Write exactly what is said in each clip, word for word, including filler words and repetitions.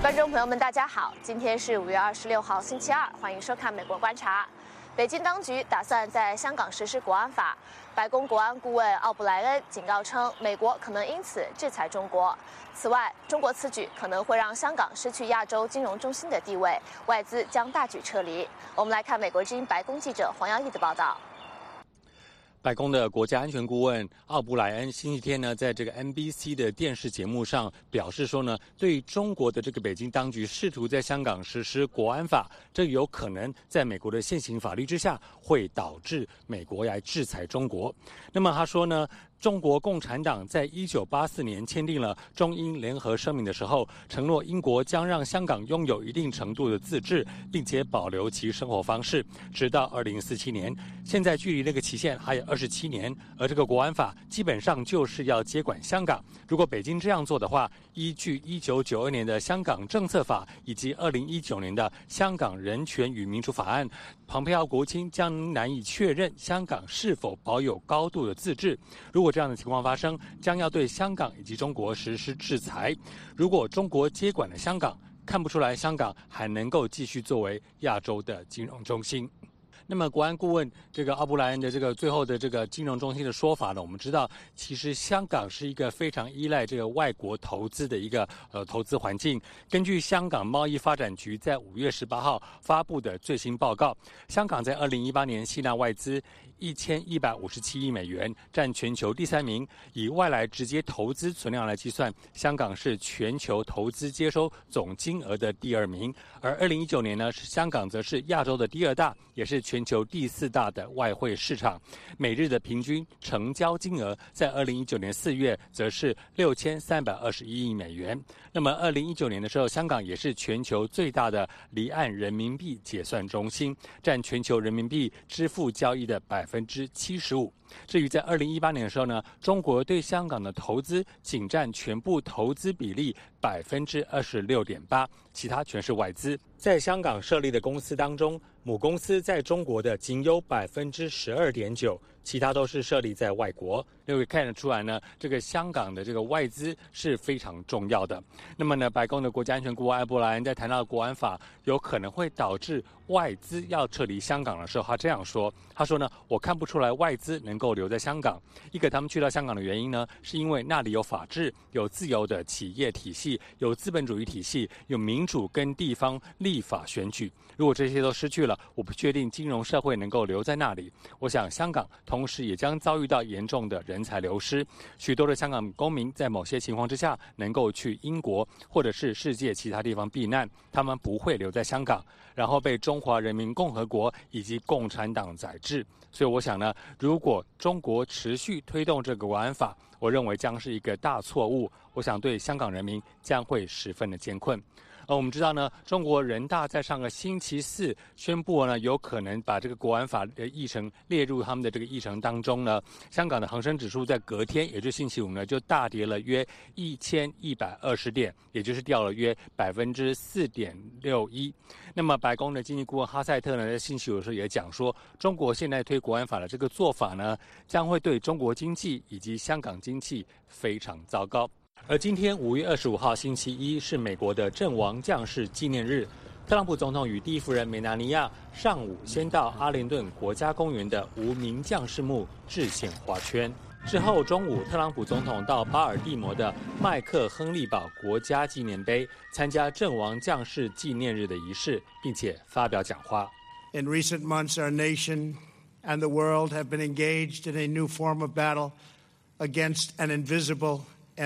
观众朋友们，大家好，今天是五月二十六号，星期二，欢迎收看《美国观察》。北京当局打算在香港实施国安法，白宫国安顾问奥布莱恩警告称，美国可能因此制裁中国。此外，中国此举可能会让香港失去亚洲金融中心的地位，外资将大举撤离。我们来看美国之音白宫记者黄耀义的报道。 白宫的国家安全顾问奥布莱恩星期天呢，在这个 N B C 的电视节目上表示说呢，对中国的这个北京当局试图在香港实施国安法，这有可能在美国的现行法律之下，会导致美国来制裁中国。那么他说呢，中国共产党在一九八四年签订了中英联合声明的时候，承诺英国将让香港拥有一定程度的自治，并且保留其生活方式，直到二零四七年。现在距离那个期限还有二十七年，而这个国安法基本上就是要接管香港。如果北京这样做的话，依据一九九二年的香港政策法以及二零一九年的香港人权与民主法案，蓬佩奥国务卿将难以确认香港是否保有高度的自治。如果这样的情况发生，将要对香港以及中国实施制裁。如果中国接管了香港，看不出来香港还能够继续作为亚洲的金融中心。那么国安顾问这个奥布莱恩的这个最后的这个金融中心的说法呢，我们知道其实香港是一个非常依赖这个外国投资的一个呃投资环境。根据香港贸易发展局在五月十八号发布的最新报告，香港在二零一八年吸纳外资一千一百五十七亿美元，占全球第三名。以外来直接投资存量来计算，香港是全球投资接收总金额的第二名。而二零一九年呢，是香港则是亚洲的第二大，也是全球第四大的外汇市场。每日的平均成交金额在二零一九年四月则是六千三百二十一亿美元。那么二零一九年的时候，香港也是全球最大的离岸人民币结算中心，占全球人民币支付交易的百分之七十五。至于在二零一八年的时候呢，中国对香港的投资仅占全部投资比例百分之二十六点八，其他全是外资。在香港设立的公司当中，母公司在中国的仅有百分之十二点九，其他都是设立在外国。就会看得出来呢，这个香港的这个外资是非常重要的。那么呢，白宫的国家安全顾问艾伯莱恩在谈到国安法有可能会导致外资要撤离香港的时候，他这样说：他说呢，我看不出来外资能够留在香港。一个他们去到香港的原因呢，是因为那里有法治，有自由的企业体系，有资本主义体系，有民主跟地方立法选举。如果这些都失去了，我不确定金融社会能够留在那里。我想香港同时也将遭遇到严重的人才流失。许多的香港公民在某些情况之下能够去英国或者是世界其他地方避难，他们不会留在香港，然后被中华人民共和国以及共产党宰制。所以我想呢，如果中国持续推动这个国安法，我认为将是一个大错误。我想对香港人民将会十分的艰困。而我们知道呢，中国人大在上个星期四宣布呢，有可能把这个国安法的议程列入他们的这个议程当中呢。香港的恒生指数在隔天，也就是星期五呢，就大跌了约一千一百二十点，也就是掉了约百分之四点六一。那么白宫的经济顾问哈塞特呢，在星期五的时候也讲说，中国现在推国安法的这个做法呢，将会对中国经济以及香港经济非常糟糕。而今天五月二十五号星期一是美国的阵亡将士纪念日，特朗普总统与第一夫人梅拉尼亚上午先到阿灵顿国家公园的无名将士墓致献花圈，之后中午特朗普总统到巴尔的摩的麦克亨利堡国家纪念碑参加阵亡将士纪念日的仪式，并且发表讲话。 In recent months, our nation and the world have been engaged in a new form of battle against an invisible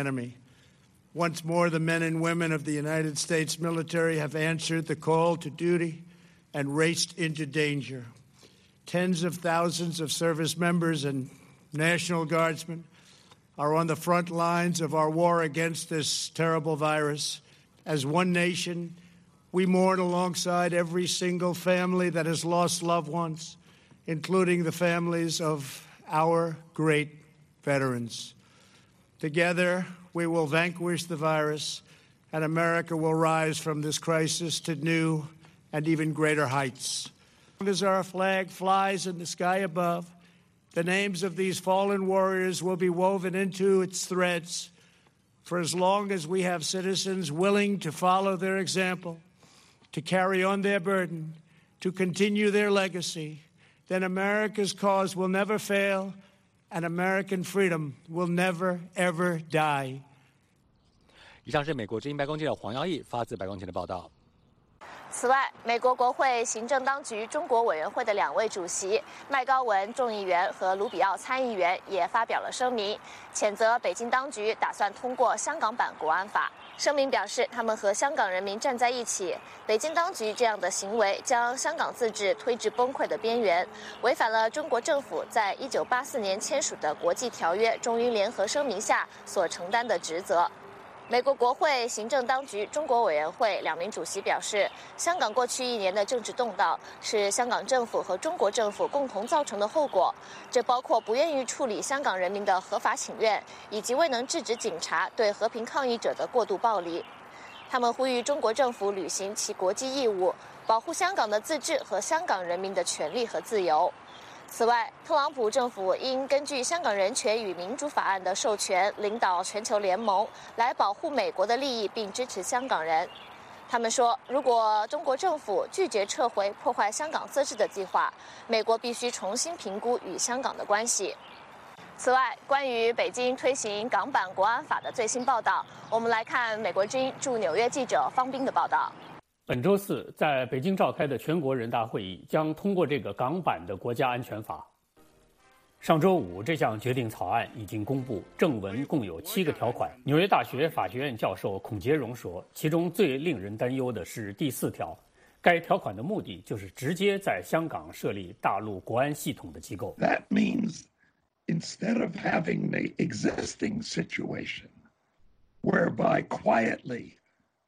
enemy.Once more, the men and women of the United States military have answered the call to duty and raced into danger. Tens of thousands of service members and National Guardsmen are on the front lines of our war against this terrible virus. As one nation, we mourn alongside every single family that has lost loved ones, including the families of our great veterans. Together, we will vanquish the virus, and America will rise from this crisis to new and even greater heights. As our flag flies in the sky above, the names of these fallen warriors will be woven into its threads For as long as we have citizens willing to follow their example, to carry on their burden, to continue their legacy, then America's cause will never fail, and American freedom will never, ever die. 以上是美国之音白宫记者黄耀义发自白宫前的报道。 此外，美国国会行政当局中国委员会的两位主席麦高文众议员和卢比奥参议员也发表了声明，谴责北京当局打算通过香港版国安法。声明表示，他们和香港人民站在一起。北京当局这样的行为将香港自治推至崩溃的边缘，违反了中国政府在一九八四年签署的国际条约中英联合声明下所承担的职责。美国国会行政当局中国委员会两名主席表示，香港过去一年的政治动荡是香港政府和中国政府共同造成的后果，这包括不愿意处理香港人民的合法请愿，以及未能制止警察对和平抗议者的过度暴力。他们呼吁中国政府履行其国际义务，保护香港的自治和香港人民的权利和自由。此外，特朗普政府应根据《香港人权与民主法案》的授权，领导全球联盟来保护美国的利益，并支持香港人。他们说，如果中国政府拒绝撤回破坏香港自治的计划，美国必须重新评估与香港的关系。此外，关于北京推行港版国安法的最新报道，我们来看美国之音驻纽约记者方斌的报道。 本周四在北京召开的全国人大会议将通过这个港版的国家安全法。上周五，这项决定草案已经公布，正文共有七个条款。纽约大学法学院教授孔杰荣说，其中最令人担忧的是第四条，该条款的目的就是直接在香港设立大陆国安系统的机构。 That means instead of having the existing situation whereby quietly,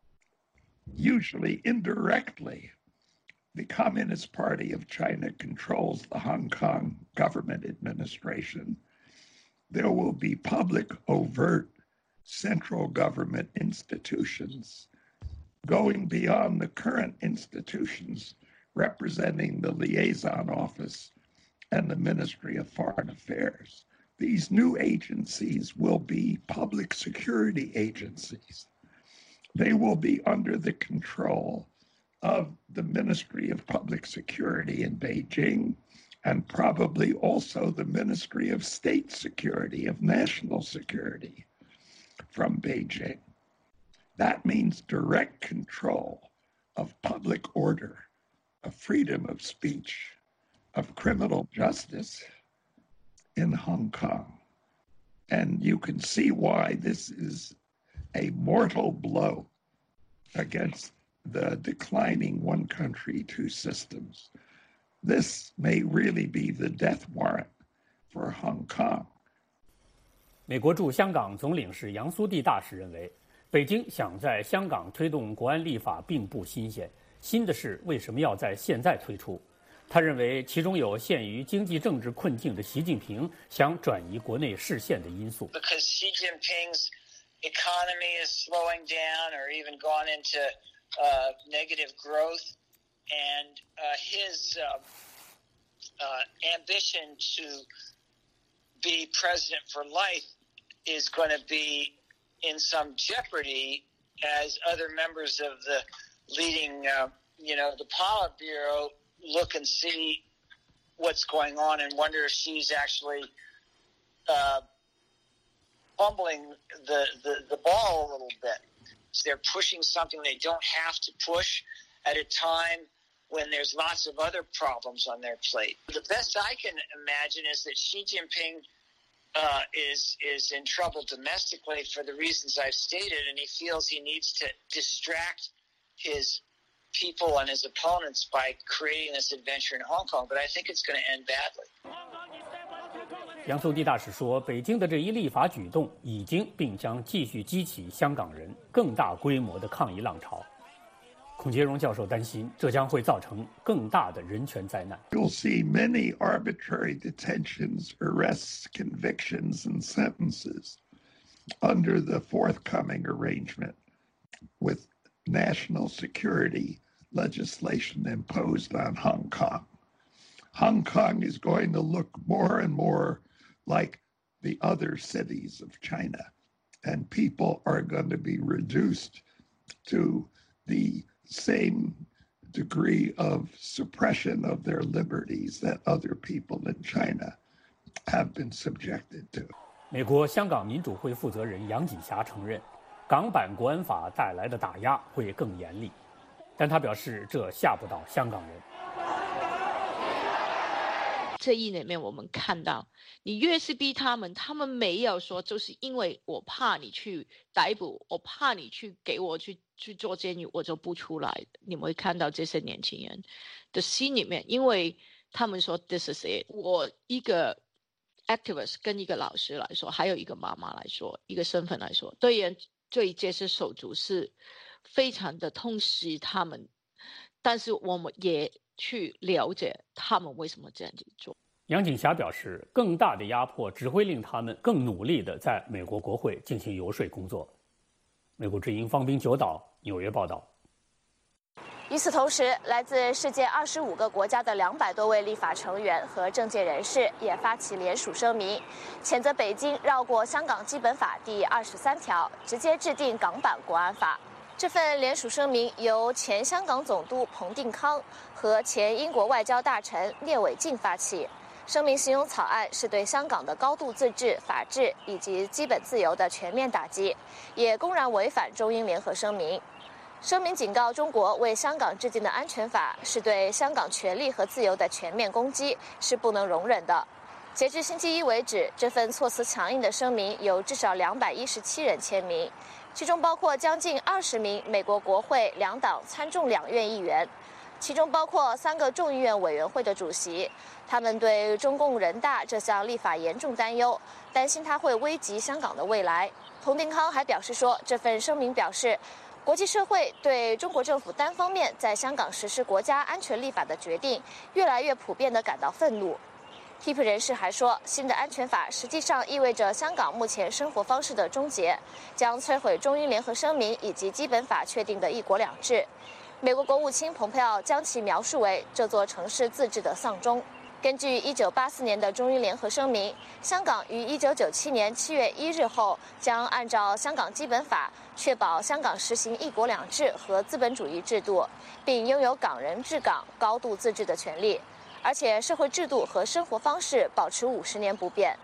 usually indirectly, the Communist Party of China controls the Hong Kong government administration, there will be public, overt central government institutions going beyond the current institutions representing the liaison office and the Ministry of Foreign Affairs. These new agencies will be public security agencies. They will be under the control of the Ministry of Public Security in Beijing and probably also the Ministry of State Security, of National Security from Beijing. That means direct control of public order, of freedom of speech, of criminal justice in Hong Kong. And you can see why this is a mortal blow against the declining one country, two systems. This may really be the death warrant for Hong Kong. 美国驻香港总领事杨苏蒂大使认为，北京想在香港推动国安立法并不新鲜，新的是为什么要在现在推出？他认为其中有陷于经济政治困境的习近平想转移国内视线的因素。 Because Xi Jinping's economy is slowing down or even gone into uh, negative growth, and uh, his uh, uh, ambition to be president for life is going to be in some jeopardy as other members of the leading, uh, you know, the Politburo look and see what's going on and wonder if she's actually uh, fumbling the, the, the ball a little bit. So they're pushing something they don't have to push at a time when there's lots of other problems on their plate. The best I can imagine is that Xi Jinping uh, is is in trouble domestically for the reasons I've stated, and he feels he needs to distract his people and his opponents by creating this adventure in Hong Kong, but I think it's going to end badly. 杨苏蒂大使说，北京的这一立法举动已经并将继续激起香港人更大规模的抗议浪潮。孔杰荣教授担心，这将会造成更大的人权灾难。 You'll see many arbitrary detentions, arrests, convictions, and sentences under the forthcoming arrangement with national security legislation imposed on Hong Kong. Hong Kong is going to look more and more like the other cities of China and people are going to be reduced to the same degree of suppression of their liberties that other people in China have been subjected to. 美国香港民主会负责人杨锦霞承认，港版国安法带来的打压会更严厉，但他表示这吓不到香港人。 这一年里面我们看到，你越是逼他们，他们没有说就是因为我怕你去逮捕，我怕你去给我去去做监狱，我就不出来。你们会看到这些年轻人的心里面，因为他们说 This is it。我一个 activist 跟一个老师来说，还有一个妈妈来说，一个身份来说，对人对这些手足是非常的痛惜他们，但是我们也去了解他们为什么这样子做。 杨锦霞表示，更大的压迫只会令他们更努力地在美国国会进行游说工作。美国之音方滨九岛纽约报道。 与此同时，来自世界二十五个国家的两百多位立法成员和政界人士也发起联署声明，谴责北京绕过香港基本法第二十三条，直接制定港版国安法。这份联署声明由前香港总督彭定康和前英国外交大臣聂伟静发起。声明形容草案是对香港的高度自治、法治以及基本自由的全面打击，也公然违反中英联合声明。声明警告中国为香港制定的安全法是对香港权利和自由的全面攻击，是不能容忍的。截至星期一为止，这份措辞强硬的声明有至少两百一十七人签名，其中包括将近二十名美国国会两党参众两院议员，其中包括三个众议院委员会的主席。他们对中共人大这项立法严重担忧，担心它会危及香港的未来。彭定康还表示说，这份声明表示，国际社会对中国政府单方面在香港实施国家安全立法的决定越来越普遍地感到愤怒。批评人士还说，新的安全法实际上意味着香港目前生活方式的终结，将摧毁中英联合声明以及基本法确定的一国两制。美国国务卿蓬佩奥将其描述为这座城市自治的丧钟。根据一九八四年的中英联合声明，香港于一九九七年七月一日后将按照香港基本法确保香港实行一国两制和资本主义制度，并拥有港人治港、高度自治的权利，而且社会制度和生活方式保持五十年不变。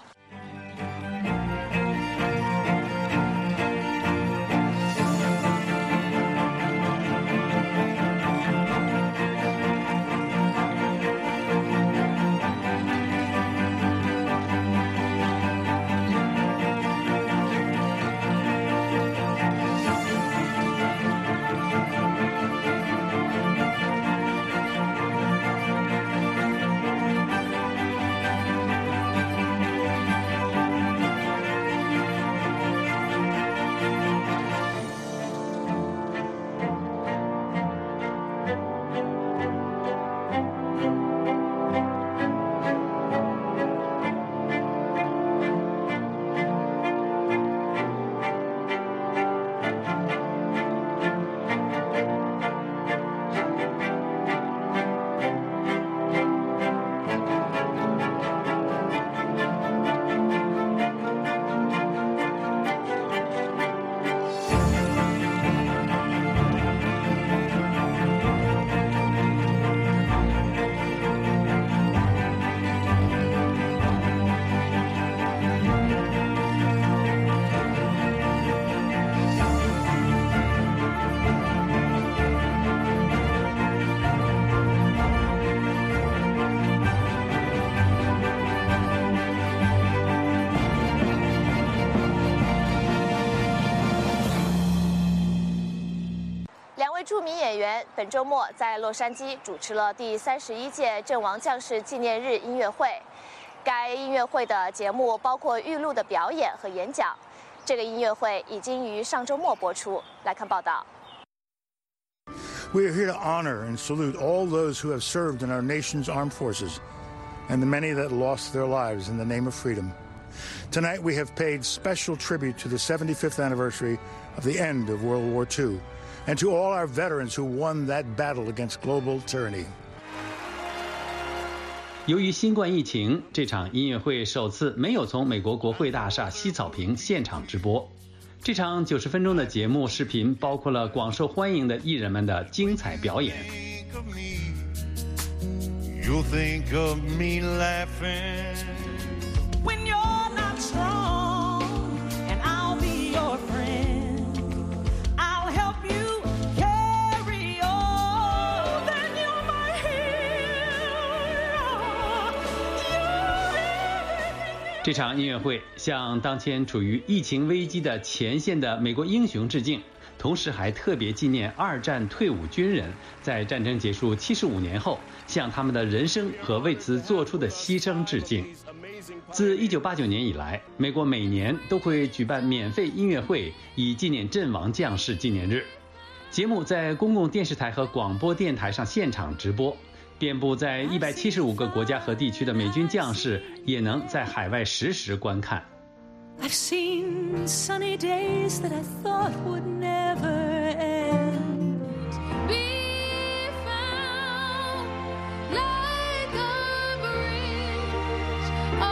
著名演员本周末在洛杉矶主持了第三十一届阵亡将士纪念日音乐会。该音乐会的节目包括预录的表演和演讲。这个音乐会已经于上周末播出。来看报道。 We are here to honor and salute all those who have served in our nation's armed forces and the many that lost their lives in the name of freedom. Tonight we have paid special tribute to the seventy-fifth anniversary of the end of World War Two and to all our veterans who won that battle against global tyranny. 由于新冠疫情，这场音乐会首次没有从美国国会大厦西草坪现场直播。这场九十分钟的节目视频包括了广受欢迎的艺人们的精彩表演。 You'll think of me laughing when you're not strong, and I'll be your friend. I'll help you carry on. Then you're my hero. 这场音乐会向当前处于疫情危机的前线的美国英雄致敬，同时还特别纪念二战退伍军人在战争结束七十五年后向他们的人生和为此做出的牺牲致敬。自一九八九年以来，美国每年都会举办免费音乐会，以纪念阵亡将士纪念日。节目在公共电视台和广播电台上现场直播，遍布在一百七十五个国家和地区的美军将士也能在海外实时观看。 I've seen sunny days that I thought would never end. Be found like a bridge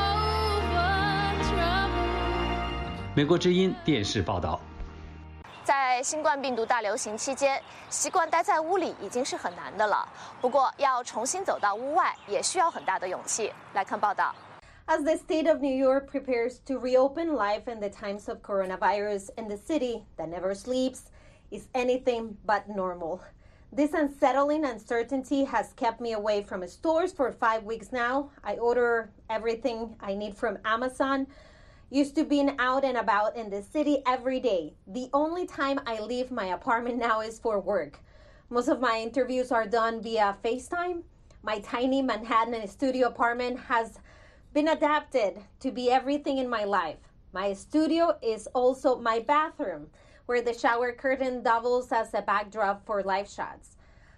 over troubled. 美国之音电视报道。 在新冠病毒大流行期间，习惯待在屋里已经是很难的了。不过，要重新走到屋外，也需要很大的勇气。来看报道。 As the state of New York prepares to reopen life in the times of coronavirus in the city that never sleeps is anything but normal. This unsettling uncertainty has kept me away from stores for five weeks now. I order everything I need from Amazon. Used to being out and about in the city every day. The only time I leave my apartment now is for work. Most of my interviews are done via FaceTime. My tiny Manhattan studio apartment has been adapted to be everything in my life. My studio is also my bathroom, where the shower curtain doubles as a backdrop for live shots.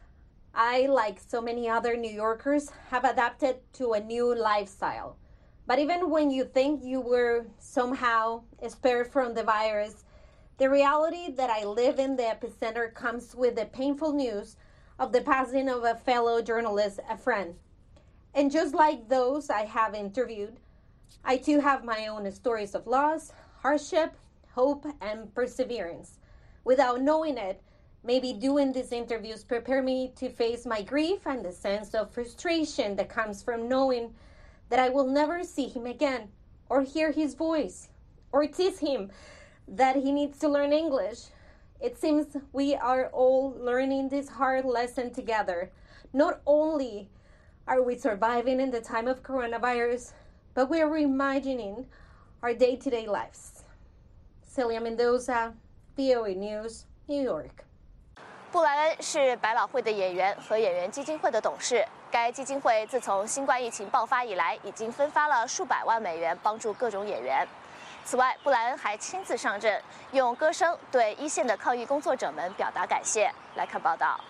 I, like so many other New Yorkers, have adapted to a new lifestyle. But even when you think you were somehow spared from the virus, the reality that I live in the epicenter comes with the painful news of the passing of a fellow journalist, a friend. And just like those I have interviewed, I too have my own stories of loss, hardship, hope, and perseverance. Without knowing it, maybe doing these interviews prepare me to face my grief and the sense of frustration that comes from knowing that I will never see him again, or hear his voice, or tease him that he needs to learn English. It seems we are all learning this hard lesson together. Not only are we surviving in the time of coronavirus, but we are reimagining our day-to-day lives. Celia Mendoza, V O A News, New York. 布莱恩是百老汇的演员和演员基金会的董事。该基金会自从新冠疫情爆发以来，已经分发了数百万美元帮助各种演员。此外，布莱恩还亲自上阵，用歌声对一线的抗疫工作者们表达感谢。来看报道。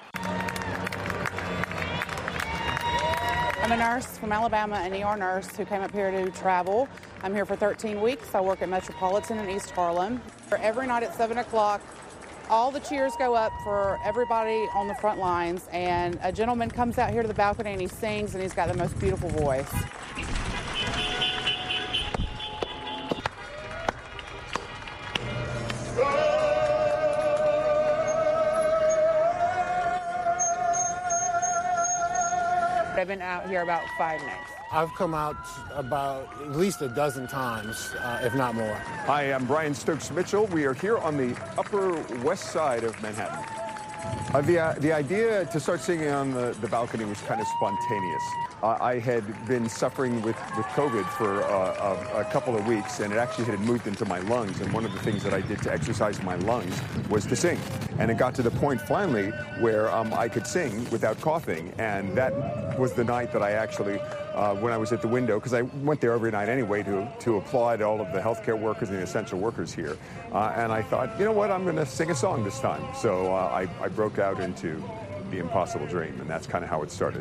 I'm a nurse from Alabama, an E R nurse who came up here to travel. I'm here for thirteen weeks. I work at Metropolitan in East Harlem. Every night at seven o'clock, all the cheers go up for everybody on the front lines, and a gentleman comes out here to the balcony and he sings, and he's got the most beautiful voice. I've been out here about five nights. I've come out about at least a dozen times, uh, if not more. Hi, I'm Brian Stokes Mitchell. We are here on the Upper West Side of Manhattan. Uh, the, uh, the idea to start singing on the, the balcony was kind of spontaneous. Uh, I had been suffering with, with COVID for uh, a, a couple of weeks, and it actually had moved into my lungs. And one of the things that I did to exercise my lungs was to sing. And it got to the point finally where um, I could sing without coughing. And that was the night that I actually, uh, when I was at the window, because I went there every night anyway to, to applaud all of the healthcare workers and the essential workers here. Uh, and I thought, you know what, I'm going to sing a song this time. So uh, I, I broke out into The Impossible Dream, and that's kind of how it started.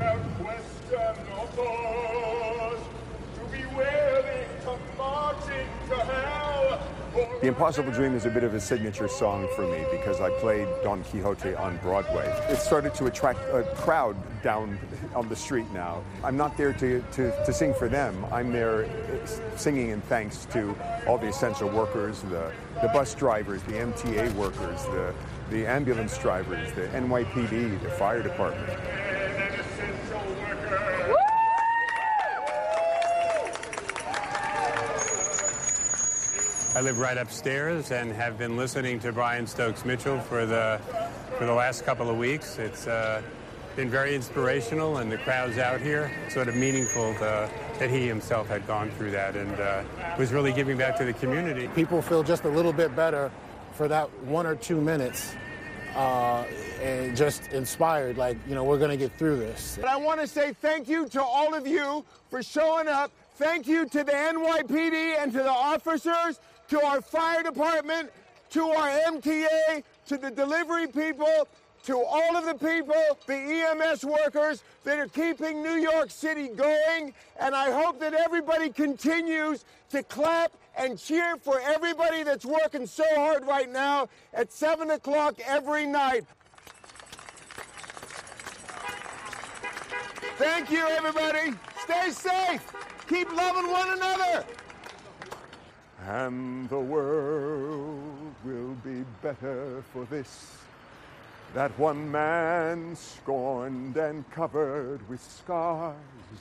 The Impossible Dream is a bit of a signature song for me because I played Don Quixote on Broadway. It started to attract a crowd down on the street now. I'm not there to, to, to sing for them. I'm there singing in thanks to all the essential workers, the, the bus drivers, the M T A workers, the, the ambulance drivers, the N Y P D, the fire department. I live right upstairs and have been listening to Brian Stokes Mitchell for the for the last couple of weeks. It's uh, been very inspirational, and the crowds out here, sort of meaningful to, that he himself had gone through that and uh, was really giving back to the community. People feel just a little bit better for that one or two minutes uh, and just inspired, like, you know, we're going to get through this. But I want to say thank you to all of you for showing up. Thank you to the N Y P D and to the officers, to our fire department, to our M T A, to the delivery people, to all of the people, the E M S workers that are keeping New York City going. And I hope that everybody continues to clap and cheer for everybody that's working so hard right now at seven o'clock every night. Thank you, everybody. Stay safe. Keep loving one another. And the world will be better for this, that one man scorned and covered with scars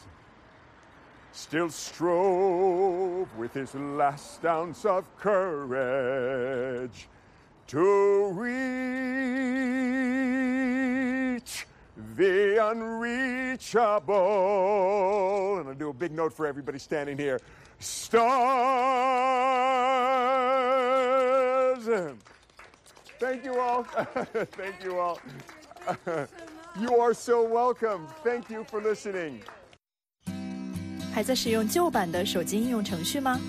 still strove with his last ounce of courage to reach the unreachable. And I'll do a big note for everybody standing here. Stars. Thank you all. Thank you all. You are so welcome. Thank you for listening. 还在使用旧版的手机应用程序吗？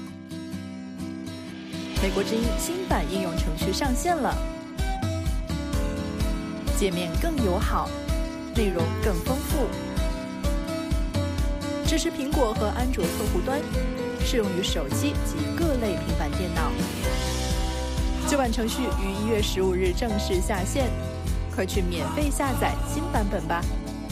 美国之音新版应用程序上线了，界面更友好，内容更丰富，支持苹果和安卓客户端，适用于手机及各类平板电脑。旧版程序于一月十五日正式下线，快去免费下载新版本吧。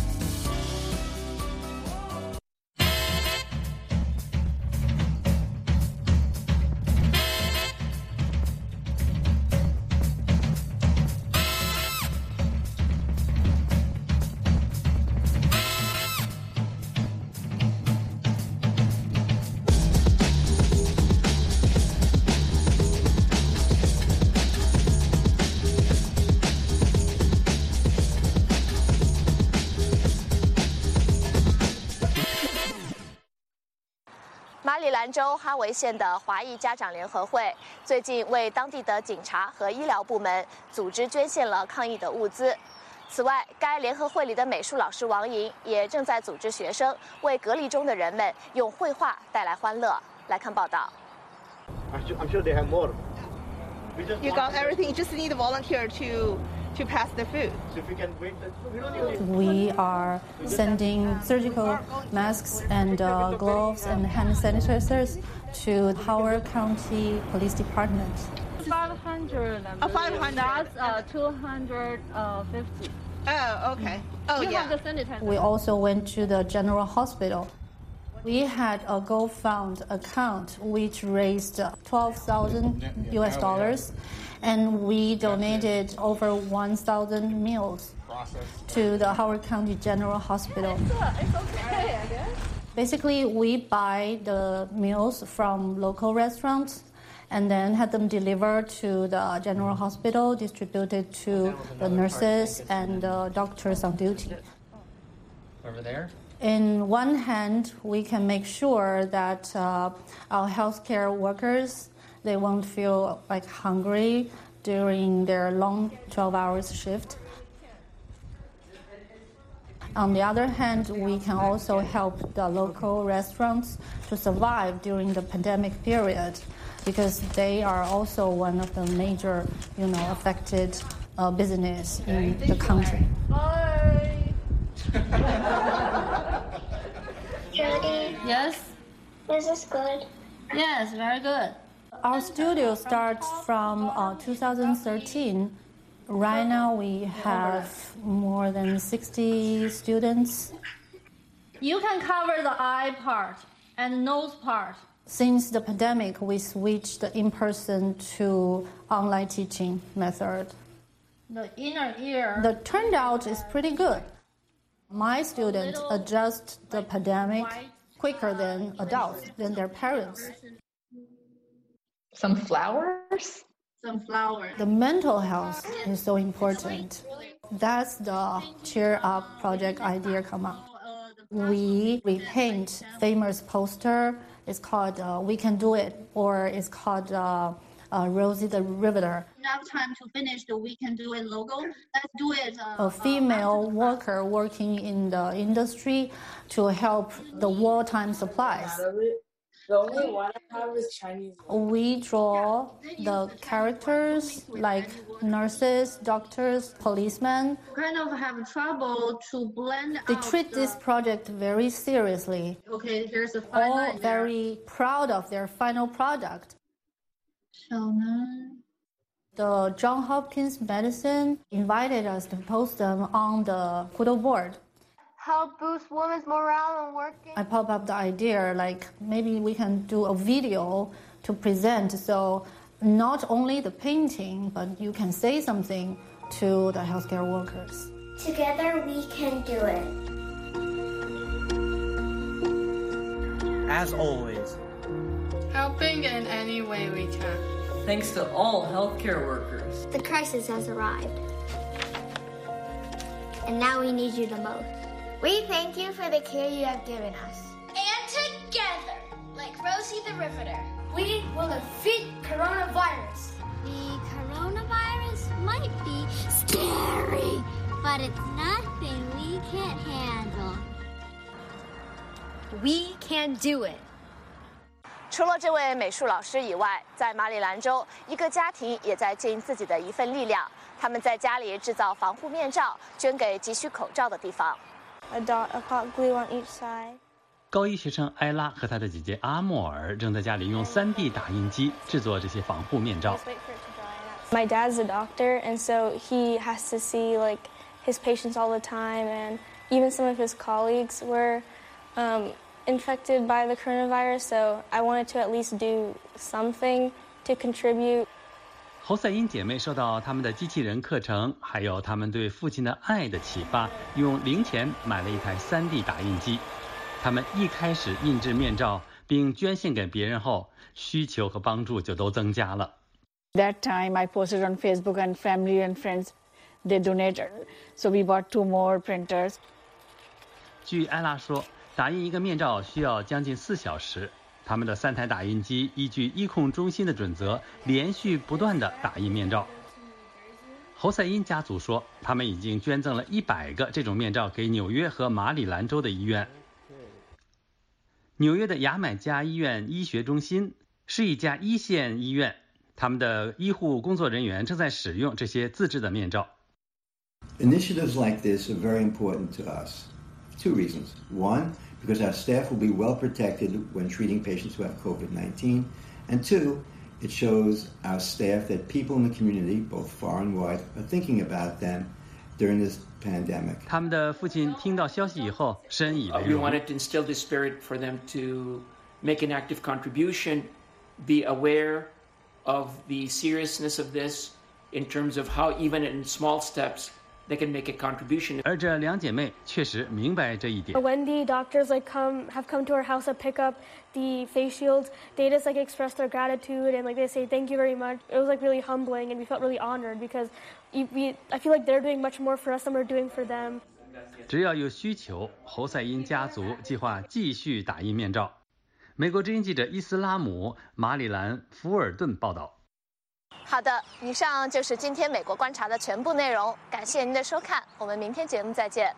马里兰州哈维县的华裔家长联合会最近为当地的警察和医疗部门组织捐献了抗疫的物资。此外，该联合会里的美术老师王莹也正在组织学生为隔离中的人们用绘画带来欢乐。来看报道。 I'm sure they have more. You got everything. You just need a volunteer to to pass the food. We are sending surgical masks and uh, gloves and hand sanitizers to Howard County Police Department. five hundred. Oh, five hundred. That's uh, two hundred fifty. Oh, okay. Oh, you yeah. have the sanitizer. We also went to the General Hospital. We had a GoFund account which raised twelve thousand U S dollars, and we donated over one thousand meals to the Howard County General Hospital. It's okay, I guess. Basically, we buy the meals from local restaurants and then had them delivered to the General Hospital, distributed to the nurses and the doctors on duty. Over there? In one hand, we can make sure that uh, our healthcare workers, they won't feel like hungry during their long twelve hours shift. On the other hand, we can also help the local restaurants to survive during the pandemic period because they are also one of the major, you know, affected uh, business in the country. Bye. Jody? Yes? Is this good? Yes, very good. Our studio starts from uh, two thousand thirteen. Right now we have more than sixty students. You can cover the eye part and nose part. Since the pandemic, we switched the in-person to online teaching method. The inner ear. The turnout is pretty good. My students adjust the pandemic quicker than adults, than their parents. Some flowers? Some flowers. The mental health is so important. That's the Cheer Up project idea come up. We repaint famous poster. It's called uh, We Can Do It, or it's called uh, uh, Rosie the Riveter. Enough time to finish the We Can Do It logo. Let's do it. Uh, a female uh, worker working in the industry to help the wartime supplies. The only one I have is Chinese. We draw the characters like nurses, doctors, policemen. Kind of have trouble to blend They out treat the... this project very seriously. Okay, here's the final. All very proud of their final product. The Johns Hopkins Medicine invited us to post them on the Kudo board. Help boost women's morale and working. I pop up the idea like maybe we can do a video to present, so not only the painting, but you can say something to the healthcare workers. Together we can do it. As always, helping in any way we can. Thanks to all healthcare workers. The crisis has arrived. And now we need you the most. We thank you for the care you have given us. And together, like Rosie the Riveter, we will defeat coronavirus. The coronavirus might be scary, but it's nothing we can't handle. We can do it. 除了这位美术老师以外，在马里兰州，一个家庭也在尽自己的一份力量。他们在家里制造防护面罩，捐给急需口罩的地方。 A dot of hot glue on each side. 高一学生埃拉和她的姐姐阿莫尔正在家里用 三 D 打印机制作这些防护面罩。 My dad's a doctor, and so he has to see like his patients all the time, and even some of his colleagues were um, infected by the coronavirus. So I wanted to at least do something to contribute. 侯赛因姐妹受到他们的机器人课程，还有他们对父亲的爱的启发，用零钱买了一台 三 D 打印机。他们一开始印制面罩，并捐献给别人后，需求和帮助就都增加了。 That time I posted on Facebook, and family and friends they donated, so we bought two more printers. 据艾拉说，打印一个面罩需要将近四小时。他们的三台打印机依据医控中心的准则，连续不断地打印面罩。侯赛因家族说，他们已经捐赠了一百个这种面罩给纽约和马里兰州的医院。纽约的牙买加医院医学中心是一家一线医院，他们的医护工作人员正在使用这些自制的面罩。 Initiatives like this are very important to us. Two reasons. One, because our staff will be well protected when treating patients who have COVID nineteen. And two, it shows our staff that people in the community, both far and wide, are thinking about them during this pandemic. 他们的父亲听到消息以后深以为 We 荣。 wanted to instill this spirit for them to make an active contribution, be aware of the seriousness of this in terms of how even in small steps they can make a contribution. 而这两姐妹确实明白这一点。 When the doctors like come have come to our house to pick up the face shields, they just like express their gratitude and like they say thank you very much. It was like really humbling, and we felt really honored because we, we I feel like they're doing much more for us than we're doing for them. 只要有需求，侯赛因家族计划继续打印面罩。美国之音记者伊斯拉姆，马里兰福尔顿报道。 好的，以上就是今天美国观察的全部内容，感谢您的收看，我们明天节目再见。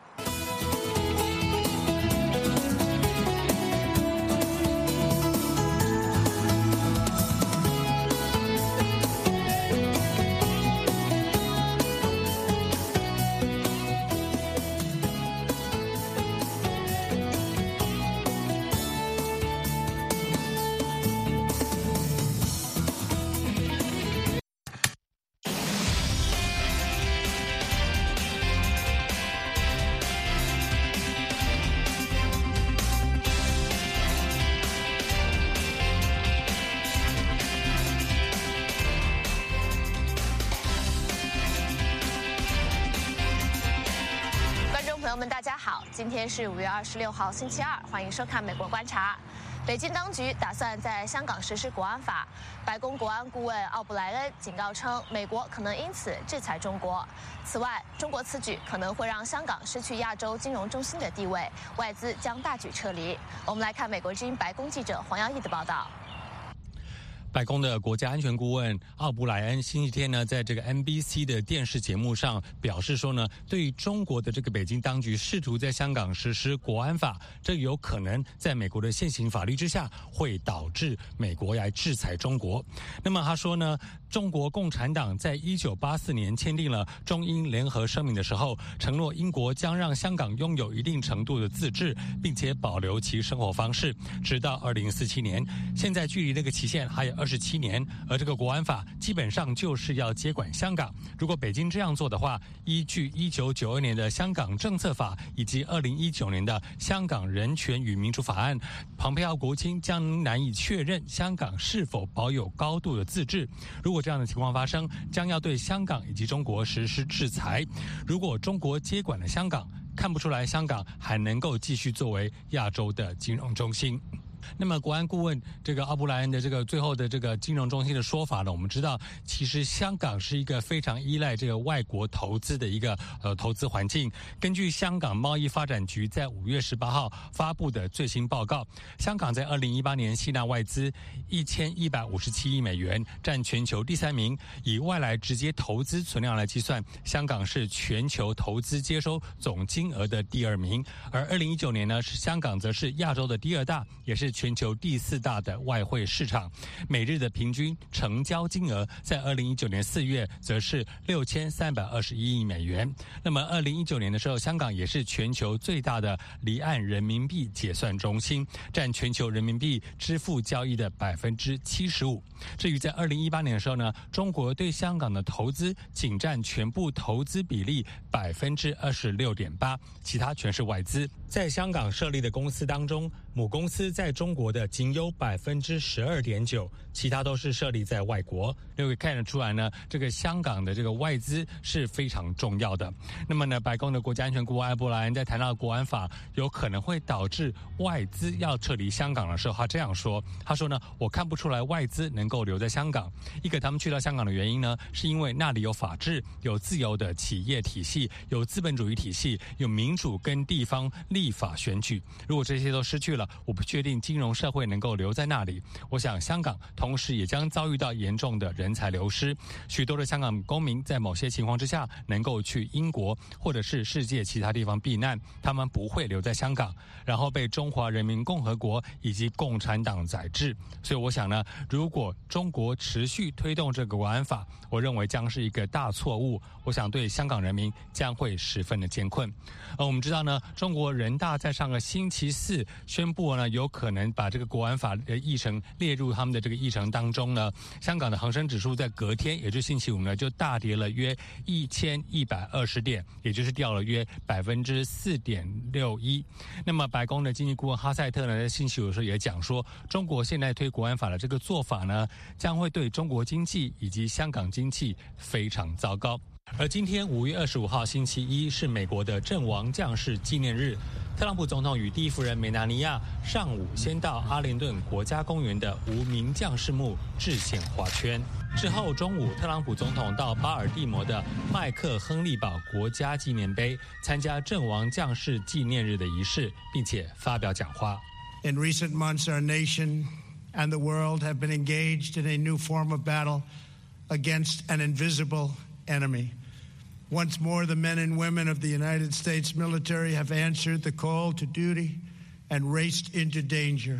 友们，大家好，今天是五月二十六号，星期二，欢迎收看《美国观察》。北京当局打算在香港实施国安法，白宫国安顾问奥布莱恩警告称，美国可能因此制裁中国。此外，中国此举可能会让香港失去亚洲金融中心的地位，外资将大举撤离。我们来看美国之音白宫记者黄耀义的报道。 白宫的国家安全顾问奥布莱恩星期天呢，在这个 N B C 的电视节目上表示说呢，对于中国的这个北京当局试图在香港实施国安法，这有可能在美国的现行法律之下会导致美国来制裁中国。那么他说呢，中国共产党在一九八四年签订了中英联合声明的时候，承诺英国将让香港拥有一定程度的自治，并且保留其生活方式，直到二零四七年。现在距离那个期限还有二十七年，而这个国安法基本上就是要接管香港。如果北京这样做的话，依据一九九二年的香港政策法以及二零一九年的香港人权与民主法案，庞佩奥国务卿将难以确认香港是否保有高度的自治。如果这样的情况发生，将要对香港以及中国实施制裁。如果中国接管了香港，看不出来香港还能够继续作为亚洲的金融中心。那么国安顾问这个奥布莱恩的这个最后的这个金融中心的说法呢，我们知道其实香港是一个非常依赖这个外国投资的一个呃投资环境。根据香港贸易发展局在五月十八号发布的最新报告，香港在二零一八年吸纳外资一千一百五十七亿美元，占全球第三名。以外来直接投资存量来计算，香港是全球投资接收总金额的第二名。而二零一九年呢，是香港则是亚洲的第二大，也是全球第四大的外汇市场。每日的平均成交金额在二零一九年四月则是六千三百二十一亿美元。那么二零一九年的时候，香港也是全球最大的离岸人民币结算中心，占全球人民币支付交易的百分之七十五。至于在二零一八年的时候呢，中国对香港的投资仅占全部投资比例百分之二十六点八，其他全是外资。在香港设立的公司当中，母公司在中国的仅有百分之十二点九，其他都是设立在外国。就可以看得出来呢，这个香港的这个外资是非常重要的。那么呢，白宫的国家安全顾问艾伯莱恩在谈到国安法有可能会导致外资要撤离香港的时候，他这样说：他说呢，我看不出来外资能够留在香港。一个他们去到香港的原因呢，是因为那里有法治，有自由的企业体系，有资本主义体系，有民主跟地方立法选举。如果这些都失去了，我不确定金融社会能够留在那里。我想香港同时也将遭遇到严重的人才流失。许多的香港公民在某些情况之下能够去英国或者是世界其他地方避难，他们不会留在香港，然后被中华人民共和国以及共产党宰制。所以我想呢，如果中国持续推动这个国安法，我认为将是一个大错误。我想对香港人民将会十分的艰困。而我们知道呢，中国人大在上个星期四宣布呢，有可能把这个国安法的议程列入他们的这个议程当中呢。香港的恒生指数在隔天，也就是星期五呢，就大跌了约一千一百二十点，也就是掉了约百分之四点六一。那么白宫的经济顾问哈塞特呢，在星期五的时候也讲说，中国现在推国安法的这个做法呢，将会对中国经济以及香港经济非常糟糕。而今天五月二十五号星期一是美国的阵亡将士纪念日，特朗普总统与第一夫人梅拉尼亚上午先到阿灵顿国家公园的无名将士墓致献花圈，之后中午特朗普总统到巴尔的摩的麦克亨利堡国家纪念碑参加阵亡将士纪念日的仪式，并且发表讲话。 In recent months, our nation and the world have been engaged in a new form of battle against an invisible enemy. Once more, the men and women of the United States military have answered the call to duty and raced into danger.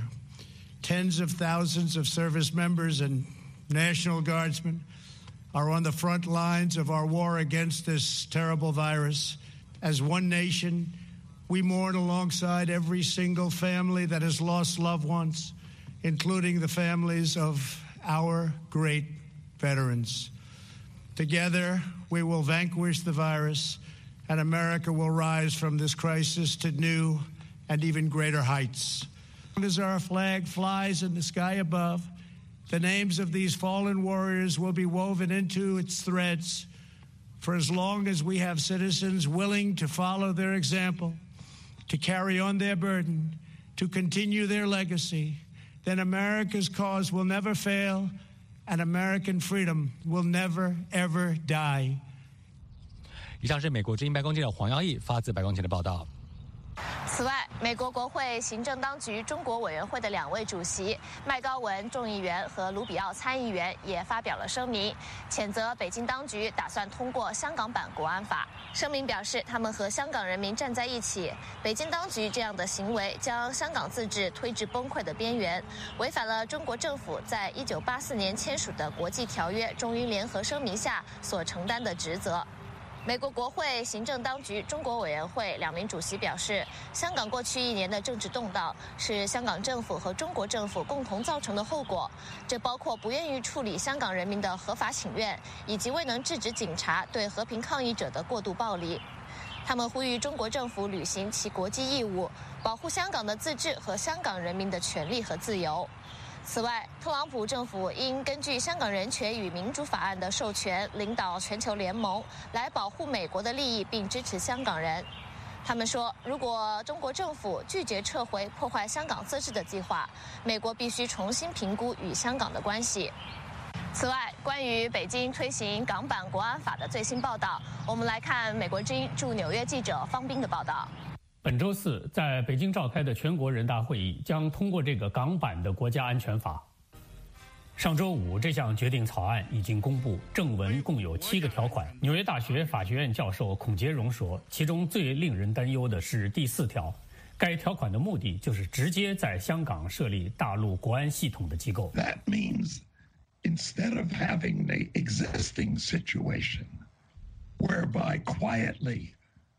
Tens of thousands of service members and National Guardsmen are on the front lines of our war against this terrible virus. As one nation, we mourn alongside every single family that has lost loved ones, including the families of our great veterans. Together, we will vanquish the virus, and America will rise from this crisis to new and even greater heights. As our flag flies in the sky above, the names of these fallen warriors will be woven into its threads For as long as we have citizens willing to follow their example, to carry on their burden, to continue their legacy, then America's cause will never fail and American freedom will never, ever die. 以上是美国之音白宫记者黄耀义发自白宫前的报道。 此外，美国国会行政当局中国委员会的两位主席麦高文众议员和卢比奥参议员也发表了声明，谴责北京当局打算通过香港版国安法。声明表示，他们和香港人民站在一起，北京当局这样的行为将香港自治推至崩溃的边缘，违反了中国政府在一九八四年签署的国际条约中英联合声明下所承担的职责。美国国会行政当局中国委员会两名主席表示，香港过去一年的政治动荡是香港政府和中国政府共同造成的后果，这包括不愿意处理香港人民的合法请愿，以及未能制止警察对和平抗议者的过度暴力。他们呼吁中国政府履行其国际义务，保护香港的自治和香港人民的权利和自由。此外，特朗普政府应根据《香港人权与民主法案》的授权，领导全球联盟来保护美国的利益，并支持香港人。他们说，如果中国政府拒绝撤回破坏香港自治的计划，美国必须重新评估与香港的关系。此外，关于北京推行港版国安法的最新报道，我们来看美国之音驻纽约记者方斌的报道。 本周四在北京召开的全国人大会议将通过这个港版的国家安全法。上周五，这项决定草案已经公布，正文共有七个条款。纽约大学法学院教授孔杰荣说，其中最令人担忧的是第四条，该条款的目的就是直接在香港设立大陆国安系统的机构。 That means instead of having the existing situation whereby quietly,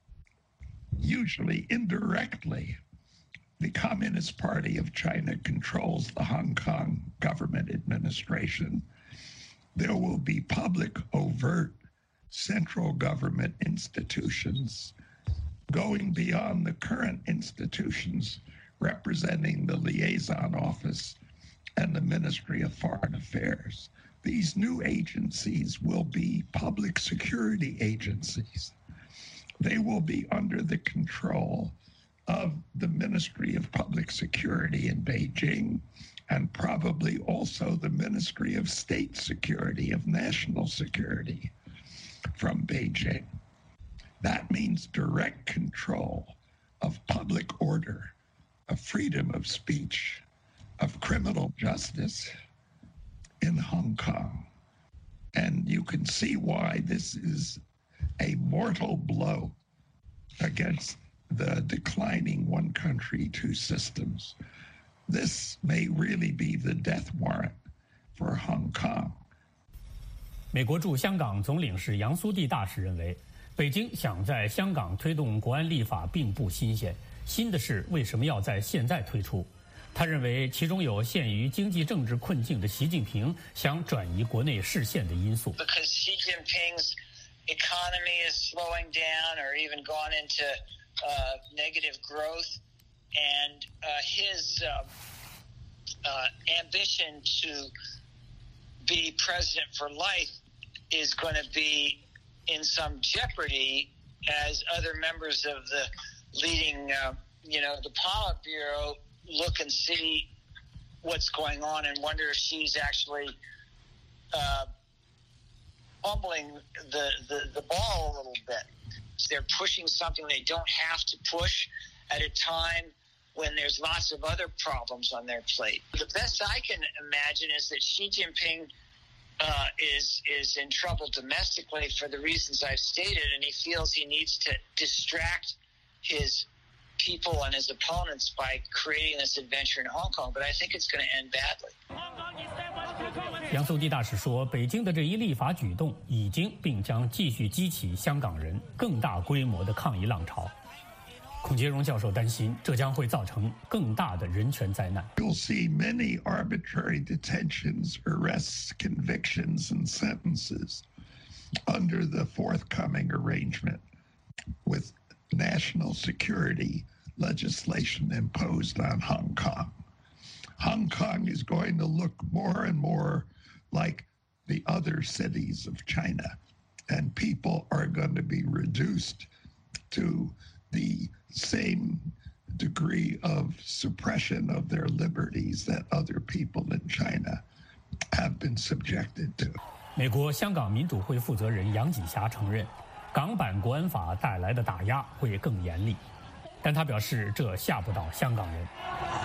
usually indirectly, the Communist Party of China controls the Hong Kong government administration, there will be public, overt central government institutions going beyond the current institutions representing the liaison office and the Ministry of Foreign Affairs. These new agencies will be public security agencies. They will be under the control of the Ministry of Public Security in Beijing and probably also the Ministry of State Security, of National Security from Beijing. That means direct control of public order, of freedom of speech, of criminal justice in Hong Kong. And you can see why this is a mortal blow against the declining one country, two systems. This may really be the death warrant for Hong Kong. 美国驻香港总领事杨苏蒂大使认为，北京想在香港推动国安立法并不新鲜，新的是为什么要在现在推出？他认为其中有陷于经济政治困境的习近平想转移国内视线的因素。 Because Xi Jinping's economy is slowing down or even gone into uh, negative growth, and uh, his uh, uh, ambition to be president for life is going to be in some jeopardy as other members of the leading, uh, you know, the Politburo look and see what's going on and wonder if she's actually uh, fumbling the, the, the ball a little bit. So they're pushing something they don't have to push at a time when there's lots of other problems on their plate. The best I can imagine is that Xi Jinping uh, is is in trouble domestically for the reasons I've stated, and he feels he needs to distract his people and his opponents by creating this adventure in Hong Kong, but I think it's going to end badly. 杨苏蒂大使说，北京的这一立法举动已经并将继续激起香港人更大规模的抗议浪潮。孔杰荣教授担心，这将会造成更大的人权灾难。 You'll see many arbitrary detentions, arrests, convictions, and sentences under the forthcoming arrangement with national security legislation imposed on Hong Kong. Hong Kong is going to look more and more like the other cities of China. and people are going to be reduced to the same degree of suppression of their liberties that other people in China have been subjected to. 美国香港民主会负责人杨锦霞承认，港版国安法带来的打压会更严厉，但他表示这吓不到香港人。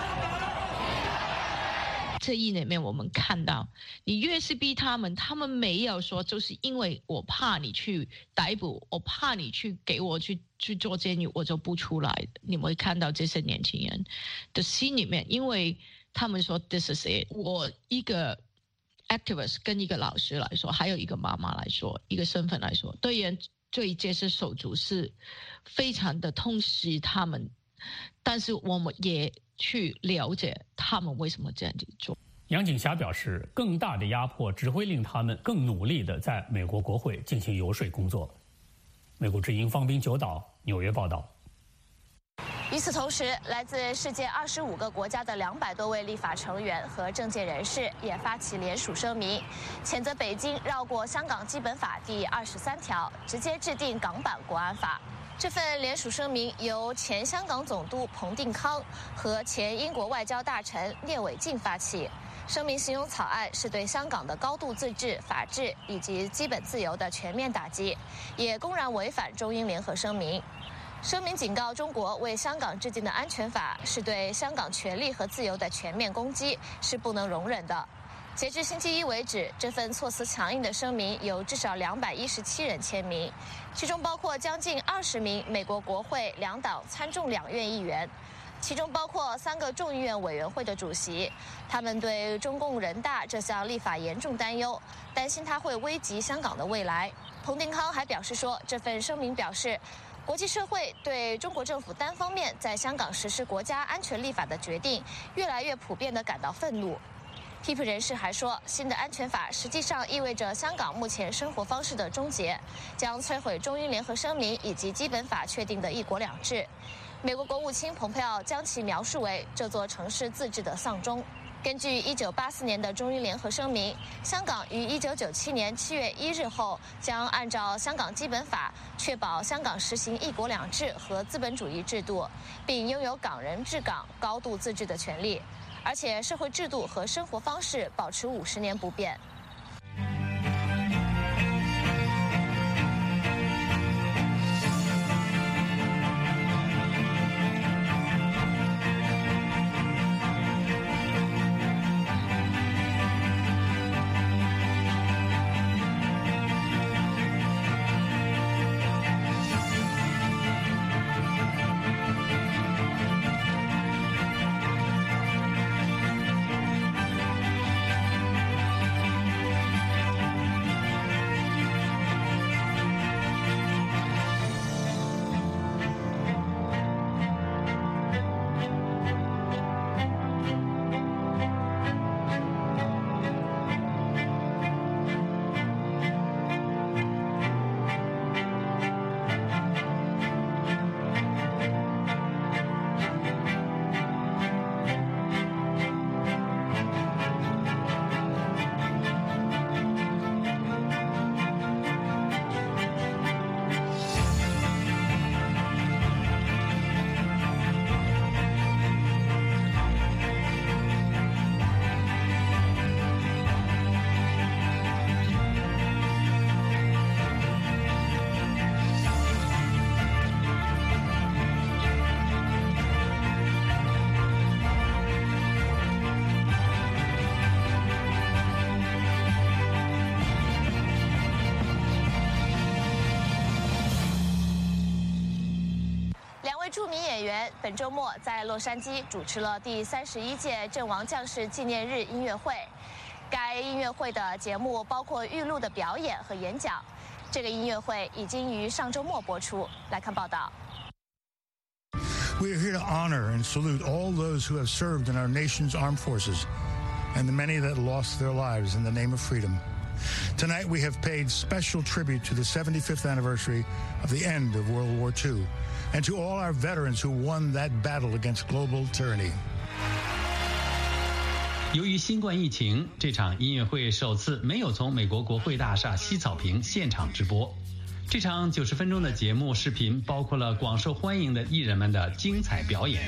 这一年里面我们看到，你越是逼他们，他们没有说就是因为我怕你去逮捕，我怕你去给我去去做监狱，我就不出来。你会看到这些年轻人的心里面，因为他们说 this is it。我一个 activist 跟一个老师来说，还有一个妈妈来说，一个身份来说，对人对这些手足是非常的痛惜他们，但是我们也去了解他们为什么这样子做。 杨锦霞表示，更大的压迫只会令他们更努力地在美国国会进行游说工作。美国之音方斌九岛纽约报道。 与此同时，来自世界二十五个国家的两百多位立法成员和政界人士也发起联署声明，谴责北京绕过香港基本法第二十三条，直接制定港版国安法。这份联署声明由前香港总督彭定康和前英国外交大臣聂伟静发起。声明形容草案是对香港的高度自治、法治以及基本自由的全面打击，也公然违反中英联合声明。声明警告中国为香港制定的安全法是对香港权利和自由的全面攻击，是不能容忍的。截至星期一为止，这份措辞强硬的声明有至少两百一十七人签名，其中包括将近二十名美国国会两党参众两院议员，其中包括三个众议院委员会的主席。他们对中共人大这项立法严重担忧，担心它会危及香港的未来。彭定康还表示说，这份声明表示，国际社会对中国政府单方面在香港实施国家安全立法的决定越来越普遍地感到愤怒。批评人士还说，新的安全法实际上意味着香港目前生活方式的终结，将摧毁中英联合声明以及基本法确定的一国两制。美国国务卿蓬佩奥将其描述为这座城市自治的丧钟。根据一九八四年的中英联合声明，香港于一九九七年七月一日后将按照香港基本法确保香港实行一国两制和资本主义制度，并拥有港人治港、高度自治的权利，而且社会制度和生活方式保持五十年不变。著名演员本周末在洛杉矶主持了第三十一届阵亡将士纪念日音乐会。该音乐会的节目包括预录的表演和演讲。这个音乐会已经于上周末播出。来看报道。 We are here to honor and salute all those who have served in our nation's armed forces and the many that lost their lives in the name of freedom. Tonight we have paid special tribute to the seventy-fifth anniversary of the end of World War Two and to all our veterans who won that battle against global tyranny. 由于新冠疫情，这场音乐会首次没有从美国国会大厦西草坪现场直播。这场九十分钟的节目视频包括了广受欢迎的艺人们的精彩表演。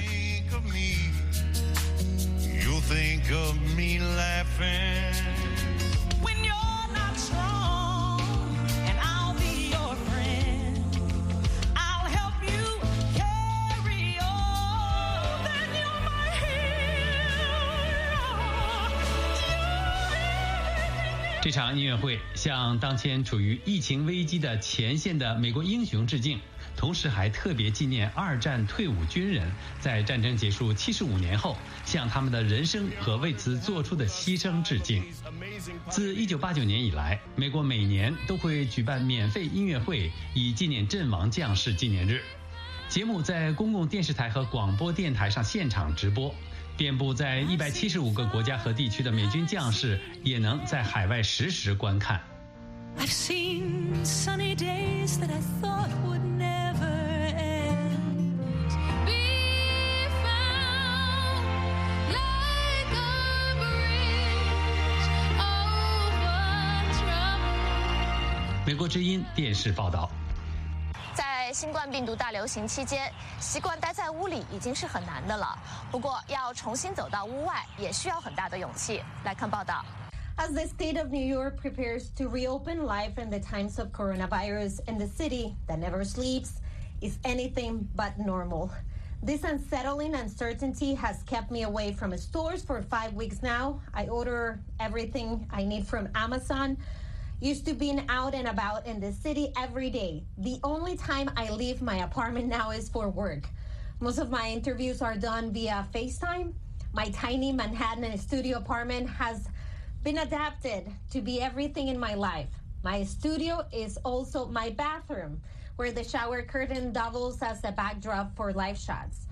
这场音乐会向当前处于疫情危机的前线的美国英雄致敬，同时还特别纪念二战退伍军人在战争结束七十五年后向他们的人生和为此做出的牺牲致敬。自一九八九年以来，美国每年都会举办免费音乐会，以纪念阵亡将士纪念日。节目在公共电视台和广播电台上现场直播。遍布在一百七十五个国家和地区的美军将士也能在海外实时观看。I've seen sunny days that I thought would never end. Be found like a bridge over troubled. 美国之音电视报道。 在新冠病毒大流行期间，习惯待在屋里已经是很难的了。不过，要重新走到屋外，也需要很大的勇气。来看报道。 As the state of New York prepares to reopen life in the times of coronavirus in the city that never sleeps is anything but normal. This unsettling uncertainty has kept me away from stores for five weeks now. I order everything I need from Amazon. Used to being out and about in the city every day. The only time I leave my apartment now is for work. Most of my interviews are done via FaceTime. My tiny Manhattan studio apartment has been adapted to be everything in my life. My studio is also my bathroom, where the shower curtain doubles as a backdrop for live shots.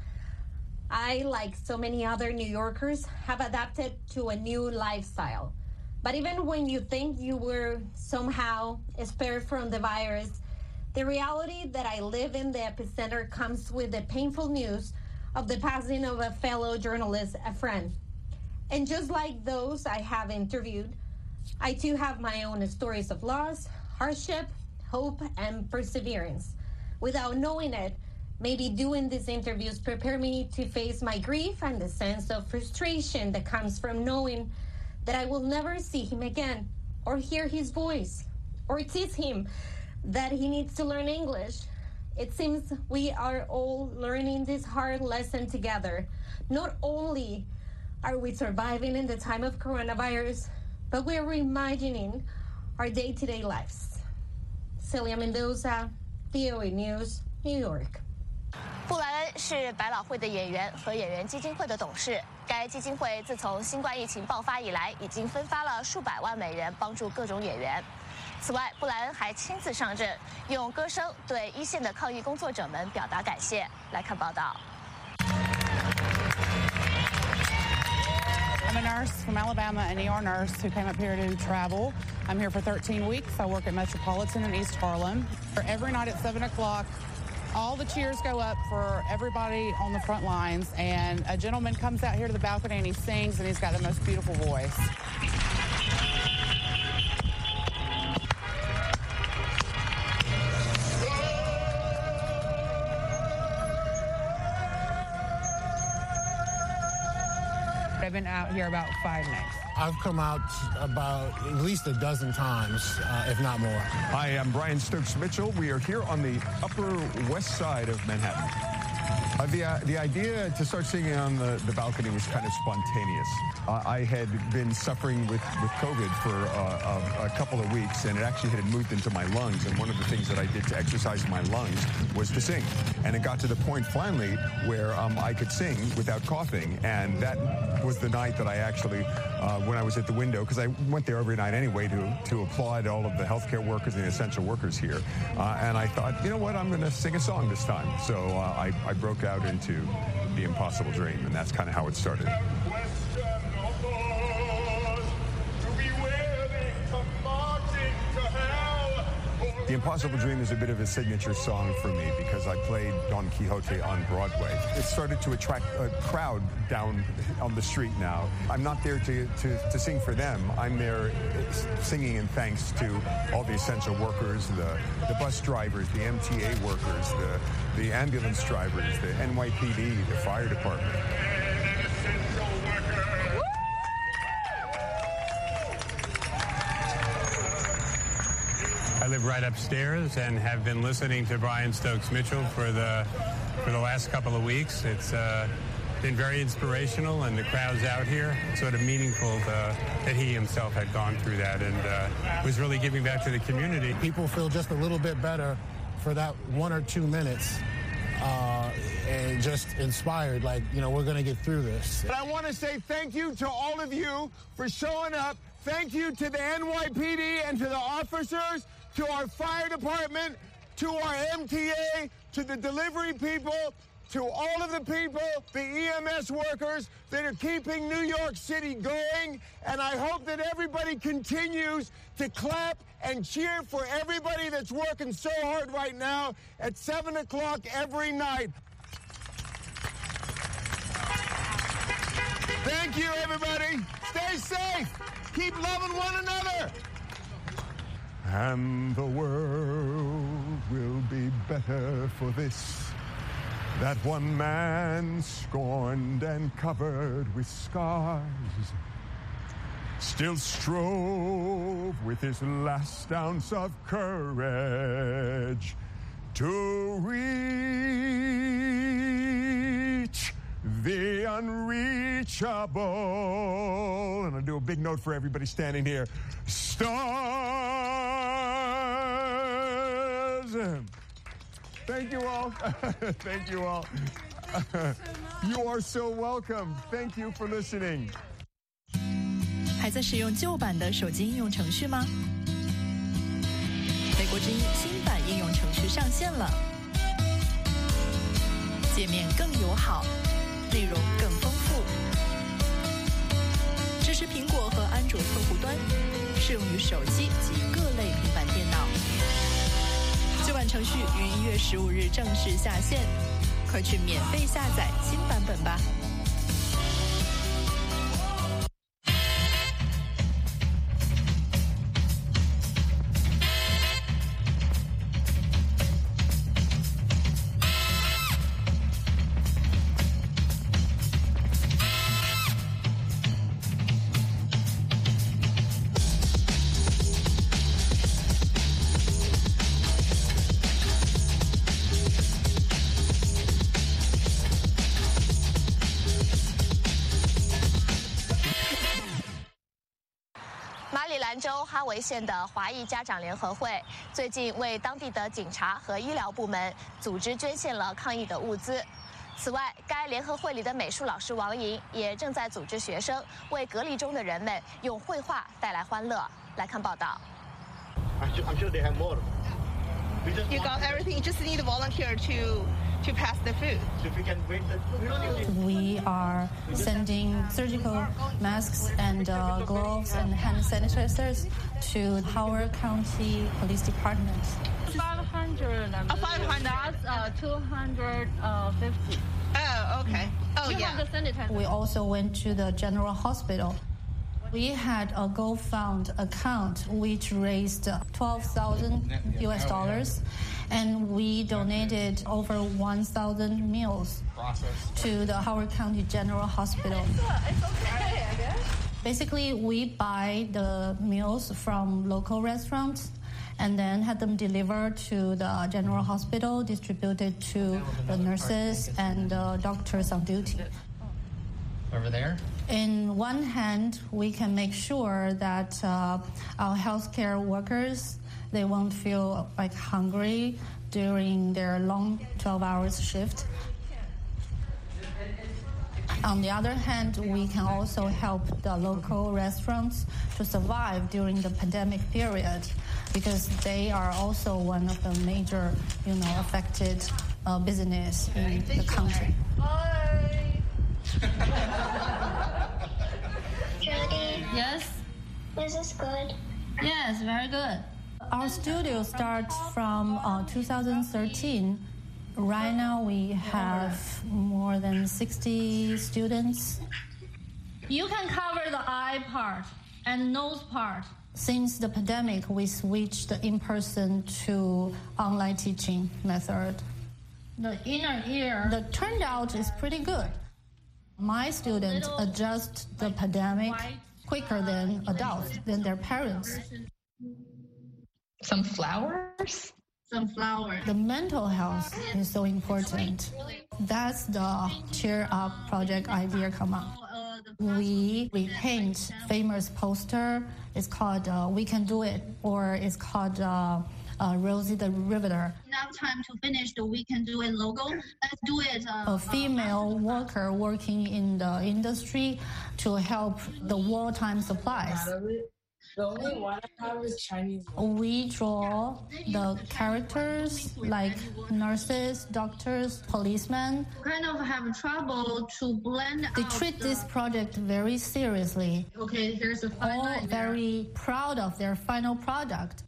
I, like so many other New Yorkers, have adapted to a new lifestyle. But even when you think you were somehow spared from the virus, the reality that I live in the epicenter comes with the painful news of the passing of a fellow journalist, a friend. And just like those I have interviewed, I too have my own stories of loss, hardship, hope, and perseverance. Without knowing it, maybe doing these interviews prepare me to face my grief and the sense of frustration that comes from knowing that I will never see him again, or hear his voice, or teach him that he needs to learn English. It seems we are all learning this hard lesson together. Not only are we surviving in the time of coronavirus, but we are reimagining our day-to-day lives. Celia Mendoza, V O A News, New York. 布莱恩是百老汇的演员和演员基金会的董事。该基金会自从新冠疫情爆发以来，已经分发了数百万美元帮助各种演员。此外，布莱恩还亲自上阵，用歌声对一线的抗疫工作者们表达感谢。来看报道。 I'm a nurse from Alabama, an E R nurse who came up here to travel. I'm here for thirteen weeks. I work at Metropolitan in East Harlem. Every night at seven o'clock, all the cheers go up for everybody on the front lines, and a gentleman comes out here to the balcony and he sings, and he's got the most beautiful voice. I've been out here about five nights. I've come out about at least a dozen times, uh, if not more. Hi, I'm Brian Stokes Mitchell. We are here on the Upper West Side of Manhattan. Uh, the, uh, the idea to start singing on the, the balcony was kind of spontaneous. Uh, I had been suffering with, with COVID for uh, a, a couple of weeks, and it actually had moved into my lungs. And one of the things that I did to exercise my lungs was to sing. And it got to the point finally where um, I could sing without coughing. And that was the night that I actually, uh, when I was at the window, because I went there every night anyway to, to applaud all of the healthcare workers and the essential workers here. Uh, and I thought, you know what, I'm going to sing a song this time. So uh, I, I broke out into The Impossible Dream, and that's kind of how it started. The Impossible Dream is a bit of a signature song for me because I played Don Quixote on Broadway. It started to attract a crowd down on the street now. I'm not there to, to, to sing for them. I'm there singing in thanks to all the essential workers, the, the bus drivers, the M T A workers, the, the ambulance drivers, the N Y P D, the fire department. I live right upstairs and have been listening to Brian Stokes Mitchell for the for the last couple of weeks. It's uh, been very inspirational, and the crowds out here, sort of meaningful to, that he himself had gone through that and uh, was really giving back to the community. People feel just a little bit better for that one or two minutes uh, and just inspired, like, you know, we're going to get through this. But I want to say thank you to all of you for showing up. Thank you to the N Y P D and to the officers, to our fire department, to our M T A, to the delivery people, to all of the people, the E M S workers that are keeping New York City going. And I hope that everybody continues to clap and cheer for everybody that's working so hard right now at seven o'clock every night. Thank you, everybody. Stay safe. Keep loving one another. And the world will be better for this, that one man scorned and covered with scars still strove with his last ounce of courage to reach the unreachable. And I'll do a big note for everybody standing here. Stars. Thank you all. Thank you all. You are so welcome. Thank you for listening. 还在使用旧版的手机应用程序吗？美国之音新版应用程序上线了，界面更友好，内容更丰富，支持苹果和安卓客户端，适用于手机及各类平板电脑。旧版程序于一月十五日正式下线，快去免费下载新版本吧。 兰州哈维县的华裔家长联合会最近为当地的警察和医疗部门组织捐献了抗疫的物资。此外，该联合会里的美术老师王莹也正在组织学生为隔离中的人们用绘画带来欢乐。来看报道。 I'm sure they have more. You got everything. You just need a volunteer to. to pass the food. So if we can wait, we don't need We are sending surgical masks and uh, gloves and hand sanitizers to Howard County Police Department. five hundred. Uh, five hundred. That's uh, two hundred fifty. Oh, okay. Oh, you yeah. Have the sanitizer. We also went to the General Hospital. We had a GoFund account which raised twelve thousand U S dollars, and we donated over one thousand meals to the Howard County General Hospital. It's okay, I guess. Basically, we buy the meals from local restaurants and then had them delivered to the General Hospital, distributed to the nurses and the doctors on duty. Over there? In one hand, we can make sure that uh, our healthcare workers, they won't feel like hungry during their long twelve hours shift. On the other hand, we can also help the local restaurants to survive during the pandemic period because they are also one of the major, you know, affected uh, business in the country. Judy? Yes? Is this good? Yes, very good. our studio starts from uh, two thousand thirteen. Right now we have more than sixty students. You can cover the eye part and nose part. Since the pandemic, we switched the in-person to online teaching method. The inner ear, the turnout is pretty good. My students adjust the pandemic quicker than adults, than their parents. Some flowers? Some flowers. The mental health is so important. That's the Cheer Up project idea come up. We repaint famous poster. It's called uh, We Can Do It, or it's called uh, uh, Rosie the Riveter. Now time to finish the We Can Do It logo. Let's do it. Uh, a female worker working in the industry to help the wartime supplies. The only one I have is Chinese. We draw the characters like nurses, doctors, policemen. Kind of have trouble to blend They out treat the... this project very seriously. Okay, here's the final. All very proud of their final product.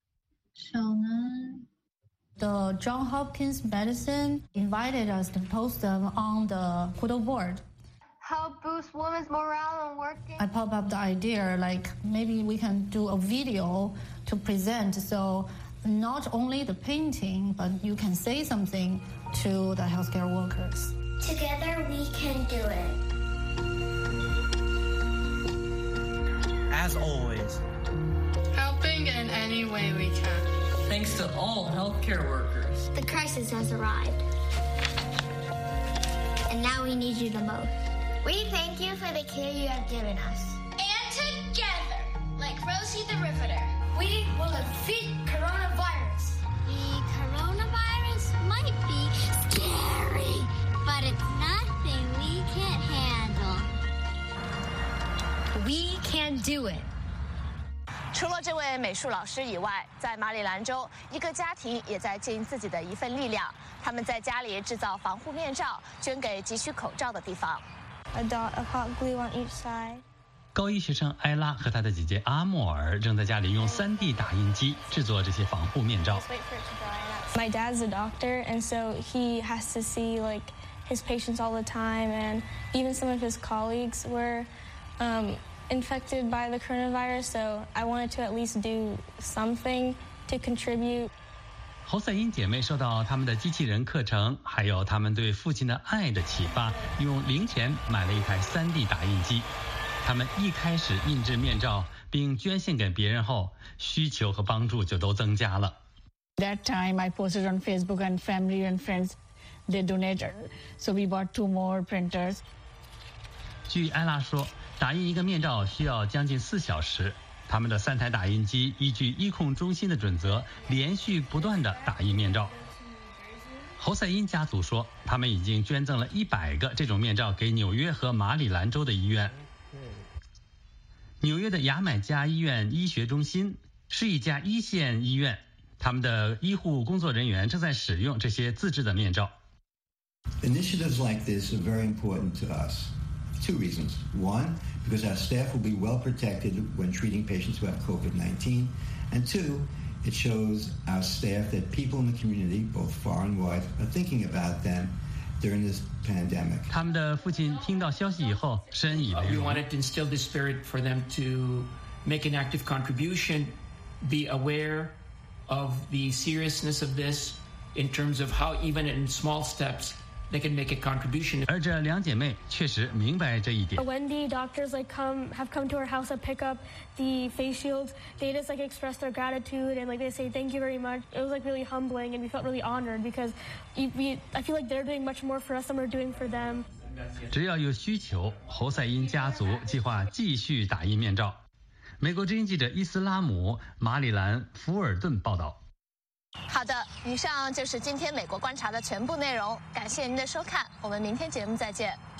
The Johns Hopkins Medicine invited us to post them on the Kudo board. Help boost women's morale and working. I pop up the idea, like maybe we can do a video to present. So not only the painting, but you can say something to the healthcare workers. Together we can do it. As always, Helping in any way we can. thanks to all healthcare workers. The crisis has arrived. And now we need you the most. We thank you for the care you have given us. And together, like Rosie the Riveter, we will defeat coronavirus. The coronavirus might be scary, but it's nothing we can't handle. We can do it. 除了这位美术老师以外，在马里兰州，一个家庭也在尽自己的一份力量。他们在家里制造防护面罩，捐给急需口罩的地方。 A dot of hot glue on each side. 高一学生埃拉和她的姐姐阿莫尔正在家里用 三 D 打印机制作这些防护面罩。 My dad's a doctor, and so he has to see like his patients all the time, and even some of his colleagues were um, infected by the coronavirus. So I wanted to at least do something to contribute. 侯赛因姐妹受到他们的机器人课程，还有他们对父亲的爱的启发，用零钱买了一台 三 D 打印机。他们一开始印制面罩并捐献给别人后，需求和帮助就都增加了。 That time I posted on Facebook and family and friends, they donated. So we bought two more printers. 据艾拉说，打印一个面罩需要将近四小时。他们的三台打印机依据医控中心的准则，连续不断地打印面罩。侯赛因家族说，他们已经捐赠了一百个这种面罩给纽约和马里兰州的医院。纽约的牙买加医院医学中心是一家一线医院，他们的医护工作人员正在使用这些自制的面罩。 Initiatives like this are very important to us. Two reasons. One, because our staff will be well protected when treating patients who have COVID nineteen. And two, it shows our staff that people in the community, both far and wide, are thinking about them during this pandemic. 他们的父亲听到消息以后深以为荣。 We wanted to instill this spirit for them to make an active contribution, be aware of the seriousness of this in terms of how even in small steps they can make a contribution. 而这两姐妹确实明白这一点。 When the doctors like come have come to our house to pick up the face shields, they just like express their gratitude and like they say thank you very much. It was like really humbling and we felt really honored because we I feel like they're doing much more for us than we're doing for them. 只要有需求，侯赛因家族计划继续打印面罩。美国之音记者伊斯拉姆，马里兰福尔顿报道。 好的，以上就是今天美国观察的全部内容，感谢您的收看，我们明天节目再见。